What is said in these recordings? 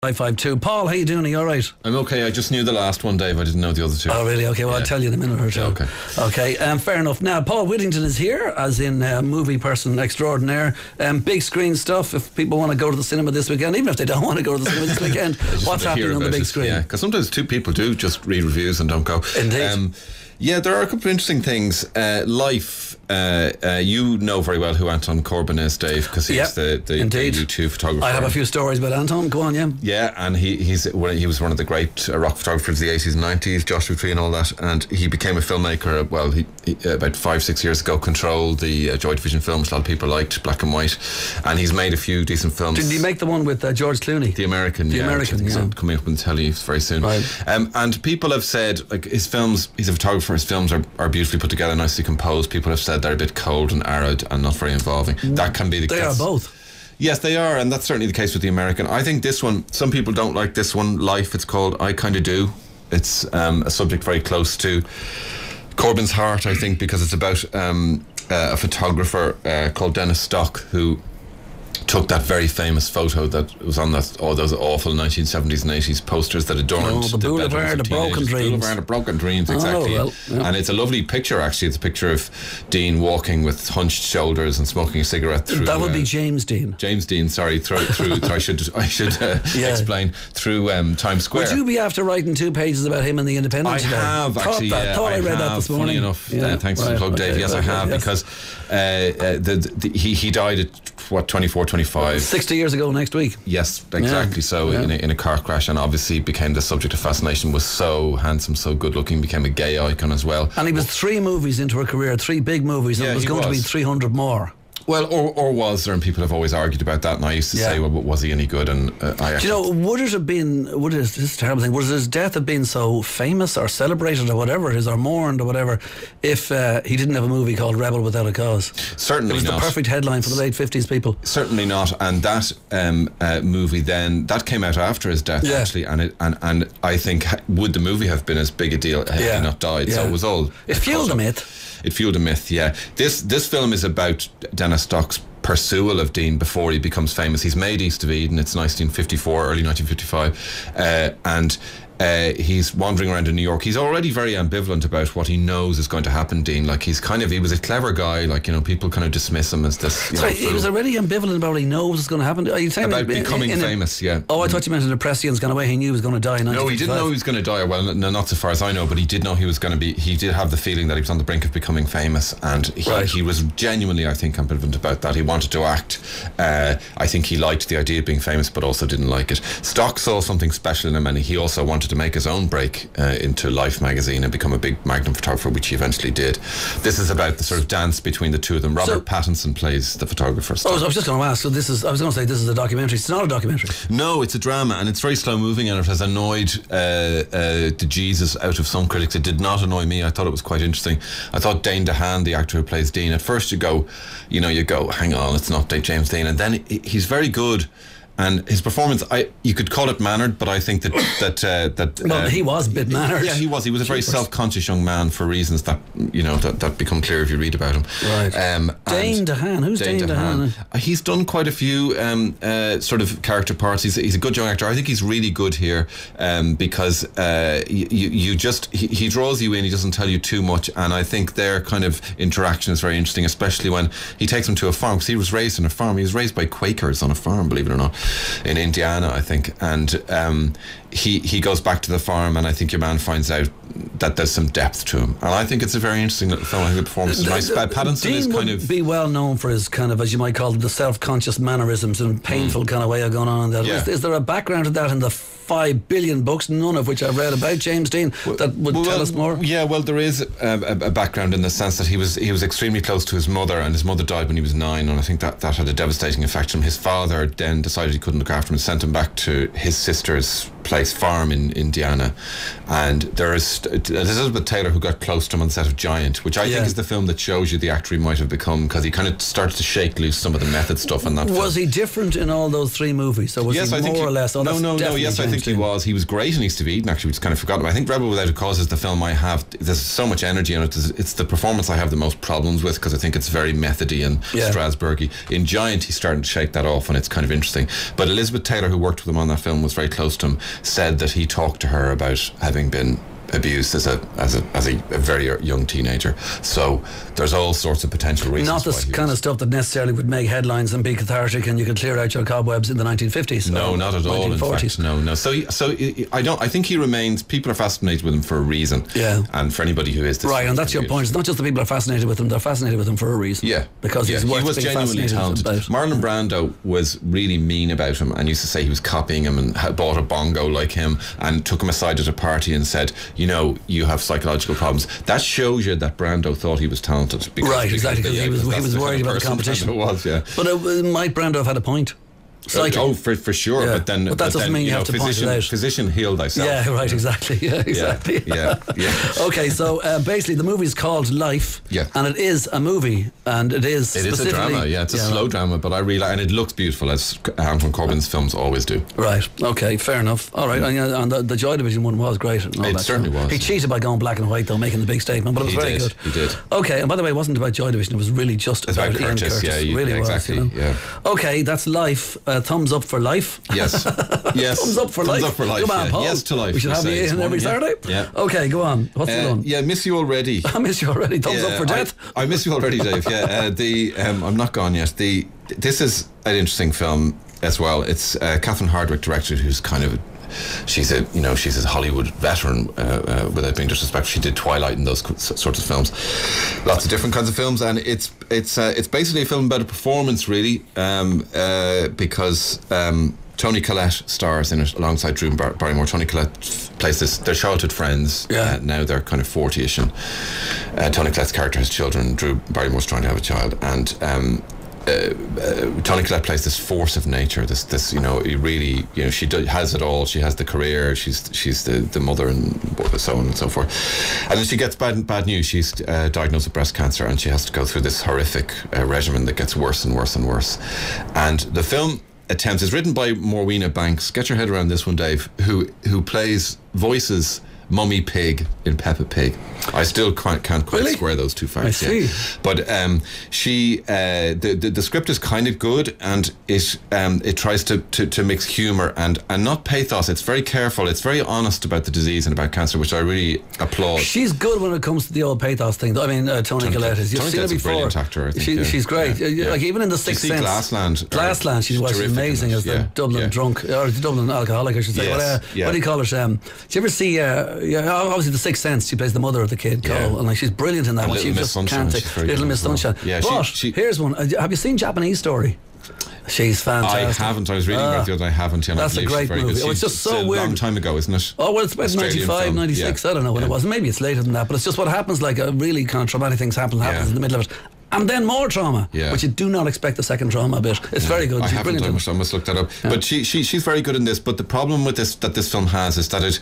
552. Paul, how you doing? Are you all right? I'm okay. I just knew the last one, Dave. I didn't know the other two. Oh, really? Okay, well, I'll tell you in a minute or two. Okay. Okay, fair enough. Now, Paul Whittington is here, as in movie person extraordinaire. Big screen stuff. If people want to go to the cinema this weekend, even if they don't want to go to the cinema this weekend, what's happening on the big screen? Yeah, because sometimes two people do just read reviews and don't go. Indeed. Yeah, there are a couple of interesting things. Life, you know very well who Anton Corbijn is, Dave, because he's the U2 photographer. I have a few stories about Anton. Go on, yeah. Yeah, and he was one of the great rock photographers of the 80s and 90s, Joshua Tree and all that, and he became a filmmaker. Well, he about 5-6 years ago controlled the Joy Division films. A lot of people liked, black and white, and he's made a few decent films. Did he make the one with George Clooney? The American, coming up on telly very soon. Right. And people have said, like, his films, he's a photographer, his films are beautifully put together, nicely composed. People have said they're a bit cold and arid and not very involving. That can be the case. They are both. Yes, they are, and that's certainly the case with the American. I think this one, some people don't like this one, Life, it's called. I kind of do. It's a subject very close to Corbyn's heart, I think, because it's about a photographer called Dennis Stock, who took that very famous photo that was on those awful 1970s and 80s posters that adorned the Boulevard of Broken Dreams. Boulevard of Broken Dreams, exactly. Well, yeah. And it's a lovely picture, actually. It's a picture of Dean walking with hunched shoulders and smoking a cigarette through. That would be James Dean. James Dean, sorry, through I should explain, through Times Square. Would you be after writing 2 pages about him in the Independent? I have, actually. Thought I read that this morning. Funny enough, thanks for the plug, Dave. Yes, I have, because he died at 24, 25. 60 years ago next week. Yes, exactly. In a car crash, and obviously became the subject of fascination. Was so handsome, so good looking, became a gay icon as well. And he was 3 movies into a career, 3 big movies, and it was going to be 300 more. Well, or was there? And people have always argued about that. And I used to say, well, was he any good? And do you know, would it have been? This is a terrible thing. Would his death have been so famous or celebrated or whatever it is, or mourned or whatever, if he didn't have a movie called Rebel Without a Cause? Certainly not. It was the perfect headline for the late 50s people. Certainly not. And that movie then, that came out after his death, actually. And I think, would the movie have been as big a deal had he not died? Yeah. So it was all. It fueled a myth. It fueled a myth, yeah. This film is about Dennis Stock's pursuit of Dean before he becomes famous. He's made East of Eden. It's 1954, early 1955, and he's wandering around in New York. He's already very ambivalent about what he knows is going to happen, Dean. Like, he was a clever guy. Like, people kind of dismiss him as this. He was already ambivalent about what he knows is going to happen. Are you saying about becoming famous? Yeah. Oh, I thought you meant an Prescient's gone away. He knew he was going to die in 1955. No, he didn't know he was going to die. Well, no, not so far as I know, but he did know he was going to be. He did have the feeling that he was on the brink of becoming famous, and he was genuinely, I think, ambivalent about that. He wanted to act. I think he liked the idea of being famous, but also didn't like it. Stock saw something special in him, and he also wanted to make his own break into Life magazine and become a big Magnum photographer, which he eventually did. This is about the sort of dance between the two of them. Robert Pattinson plays the photographer. I was just going to ask. So I was going to say this is a documentary. It's not a documentary. No, it's a drama, and it's very slow moving, and it has annoyed the Jesus out of some critics. It did not annoy me. I thought it was quite interesting. I thought Dane DeHaan, the actor who plays Dean, at first you go, hang on, it's not James Dean, and then he's very good. And his performance, you could call it mannered, but I think that well, he was a bit mannered. Yeah, he was. He was a very self-conscious young man for reasons that that become clear if you read about him. Right. Dane DeHaan. Who's Dane DeHaan? He's done quite a few sort of character parts. He's a good young actor. I think he's really good here because he draws you in. He doesn't tell you too much, and I think their kind of interaction is very interesting, especially when he takes him to a farm, because he was raised on a farm. He was raised by Quakers on a farm, believe it or not, in Indiana, I think, and he goes back to the farm, and I think your man finds out that there's some depth to him, and I think it's a very interesting little film. I think the performance is nice. Pattinson Dean is kind would of be well known for his kind of, as you might call it, the self-conscious mannerisms and painful kind of way of going on. That is there a background to that in the 5 billion books, none of which I've read about James Dean, that would tell us more? Yeah, well, there is a background in the sense that he was extremely close to his mother, and his mother died when he was 9, and I think that had a devastating effect on him. His father then decided he couldn't look after him and sent him back to his sister's place, farm in Indiana, and there is Elizabeth Taylor who got close to him on the set of Giant, which I think is the film that shows you the actor he might have become, because he kind of started to shake loose some of the method stuff in that film. Was he different in all those three movies? So was he more or less? No. Yes, I think he was. He was great in East of Eden. Actually, we just kind of forgotten. I think Rebel Without a Cause is the film I have. There's so much energy in it. It's the performance I have the most problems with, because I think it's very methody and Strasbergy. In Giant, he's starting to shake that off, and it's kind of interesting. But Elizabeth Taylor, who worked with him on that film, was very close to him, said that he talked to her about having been abused as a very young teenager. So there's all sorts of potential reasons. Not the kind of stuff that necessarily would make headlines and be cathartic, and you could clear out your cobwebs in the 1950s. No, not at all. 1940s. In fact, no. So I think he remains. People are fascinated with him for a reason. Yeah. And for anybody who is right, and that's your point. It's not just that people are fascinated with him; they're fascinated with him for a reason. Yeah. Because he was genuinely talented. Marlon Brando was really mean about him and used to say he was copying him and bought a bongo like him, and took him aside at a party and said, you have psychological problems. That shows you that Brando thought he was talented. Right, exactly, because he was worried about the competition. It was, yeah. But might Brando have had a point? For sure, yeah. But that doesn't mean you have to point it out. Physician, heal thyself. Yeah, right, exactly. Yeah, exactly. Yeah. Okay, so basically the movie is called Life, and it is a movie, and it is a drama. Yeah, it's a slow drama, but I really, and it looks beautiful, as Anton Corbijn's films always do. Right. Okay. Fair enough. All right. And the Joy Division one was great. And all it that certainly was. He cheated by going black and white, though, making the big statement, but it was very good. He did. Okay. And by the way, it wasn't about Joy Division. It was really just about Ian Curtis. Yeah, really exactly. was. Yeah. Okay, that's Life. Thumbs up for Life. Yes. Thumbs up for Life. Thumbs up for Life. Come on, Paul. Yes to Life. We should have you in every Saturday. Yeah. Okay, go on. What's the one? Yeah, Miss You Already. I miss you already. Thumbs up for Death. I miss you already, Dave. Yeah. I'm not gone yet. This is an interesting film as well. It's Catherine Hardwicke directed, who's kind of she's a Hollywood veteran, without being disrespectful. She did Twilight and those sorts of films, lots of different kinds of films, and it's basically a film about a performance, really, because Toni Collette stars in it alongside Drew Barrymore. Toni Collette plays they're childhood friends. Now they're kind of 40ish, and Toni Collette's character has children. Drew Barrymore's trying to have a child, and Toni Collette plays this force of nature. This really, she has it all. She has the career. She's the mother, and so on and so forth. And then she gets bad news. She's diagnosed with breast cancer, and she has to go through this horrific regimen that gets worse and worse and worse. And the film attempts is written by Morwenna Banks. Get your head around this one, Dave. Who voices Mummy Pig in Peppa Pig. I still can't quite square those two facts. I see. But the script is kind of good, and it tries to mix humour and not pathos. It's very careful. It's very honest about the disease and about cancer, which I really applaud. She's good when it comes to the old pathos thing. I mean, Toni Collette is. You've seen her before. A brilliant actor, I think. She's great. Like even in The Sixth Sense. Glassland. She's amazing as the Dublin drunk, or the Dublin alcoholic, I should say. What do you call it? Do you ever see? Obviously, The Sixth Sense. She plays the mother of the kid, Cole, and she's brilliant in that one. She just can't take Little Miss Sunshine. Yeah, but here's one. Have you seen Japanese Story? She's fantastic. I haven't. I was reading about the other. I haven't. That's a great movie. It's just so weird. A long time ago, isn't it? Oh well, it's about 95, 96. I don't know when it was. Maybe it's later than that. But it's just what happens. Like really kind of traumatic things happens in the middle of it. And then more trauma, which you do not expect the second trauma bit. It's very good. She's brilliant. I must look that up. Yeah. But she's very good in this. But the problem with this film has is that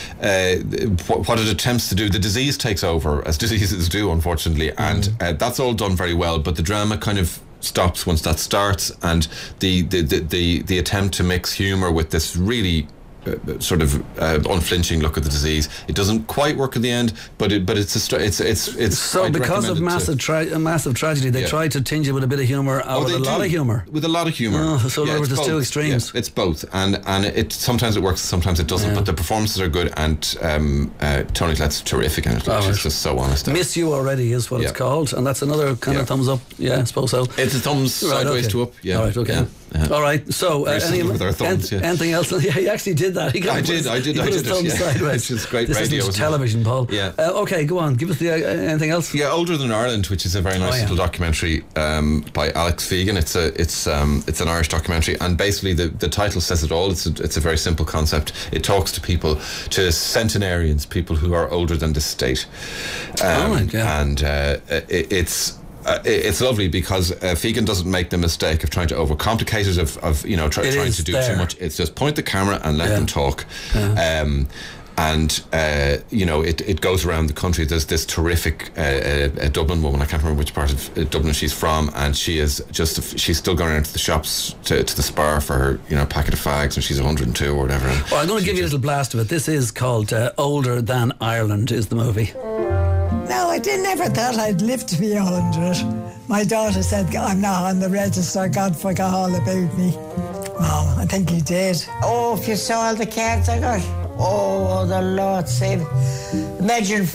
what it attempts to do, the disease takes over, as diseases do, unfortunately, and that's all done very well. But the drama kind of stops once that starts, and the attempt to mix humour with this really sort of unflinching look at the disease. It doesn't quite work at the end, but it's so because of massive tragedy, they tried to tinge it with a bit of humour, with a lot of humour. With a lot of humour. So in other words, there's two extremes. Yeah, it's both, and it sometimes it works, sometimes it doesn't. But the performances are good, and Toni Collette's terrific in it. She's just so honest. Miss You Already is what it's called, and that's another kind of thumbs up. Yeah, I suppose so. It's a thumbs sideways to up. Yeah. All right. Okay. Yeah. All right. So anything else? Yeah, he actually did that. I did. His thumb sideways. It's great this radio. This is television, Paul. Yeah. Okay, go on. Give us anything else. Yeah, Older Than Ireland, which is a very nice little documentary by Alex Fegan. It's an Irish documentary, and basically the title says it all. It's a very simple concept. It talks to people, to centenarians, people who are older than this state. And it's lovely because Fegan doesn't make the mistake of trying to overcomplicate it, of trying to do too much. It's just point the camera and let them talk. And it goes around the country. There's this terrific Dublin woman, I can't remember which part of Dublin she's from, and she's still going around to the shops, to the Spar for her packet of fags, and she's 102 or whatever. Well, I'm going to give you a little blast of it. This is called Older Than Ireland is the movie. No, I never thought I'd live to be 100. My daughter said I'm not on the register. God forgot all about me. Well, I think he did. Oh, if you saw all the cards I got. Oh, the Lord save. Imagine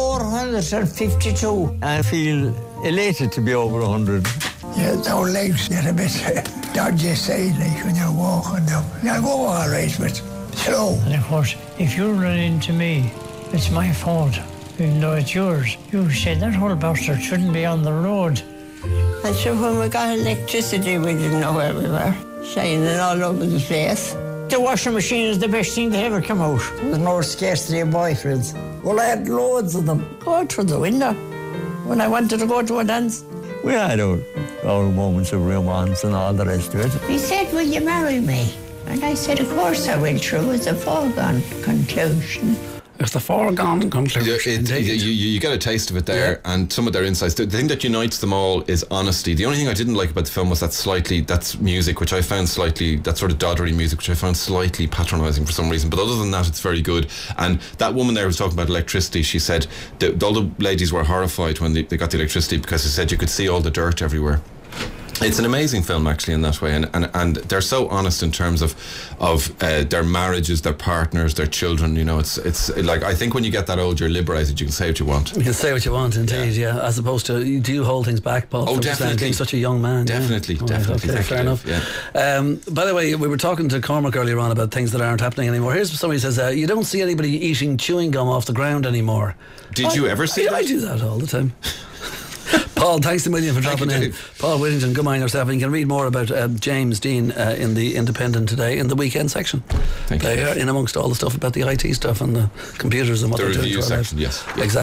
452. I feel elated to be over 100. Yeah, no legs get a bit dodgy side, like when you're walking them. You'll go all right, but slow. And of course, if you run into me, it's my fault. Even though it's yours. You said that whole bastard shouldn't be on the road. And so when we got electricity, we didn't know where we were. Shining all over the place. The washing machine is the best thing that ever come out. There's no scarcity of boyfriends. Well, I had loads of them. Go out through the window when I wanted to go to a dance. We had our moments of romance and all the rest of it. He said, will you marry me? And I said, of course I will. True, it's a foregone conclusion. It's the foregone conclusion. You get a taste of it there, and some of their insights. The thing that unites them all is honesty. The only thing I didn't like about the film was that's music, which I found slightly, that sort of doddery music, which I found slightly patronising for some reason. But other than that, it's very good. And that woman there was talking about electricity. She said that all the ladies were horrified when they got the electricity, because they said you could see all the dirt everywhere. It's an amazing film, actually, in that way, and they're so honest in terms of their marriages, their partners, their children. It's like, I think when you get that old, you're liberated. You can say what you want. You can say what you want, indeed. Yeah, as opposed to you hold things back, Paul. Oh, definitely. Being such a young man. Definitely, definitely. Okay, fair enough. Yeah. By the way, we were talking to Cormac earlier on about things that aren't happening anymore. Here's somebody says you don't see anybody eating chewing gum off the ground anymore. Did you ever see that? I do that all the time. Paul, thanks a million for dropping in. Paul Whittington, good mind yourself. And you can read more about James Dean in the Independent today in the weekend section. Thank you. In amongst all the stuff about the IT stuff and the computers and what they're doing. The review section, yes. Exactly.